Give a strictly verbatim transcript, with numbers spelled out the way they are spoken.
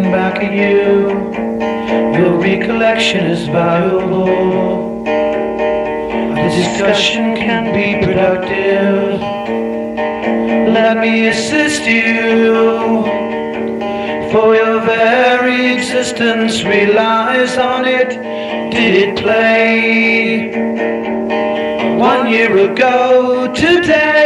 back at you. Your recollection is valuable. The discussion can be productive. Let me assist you, for your very existence relies on it. Did it play one year ago today?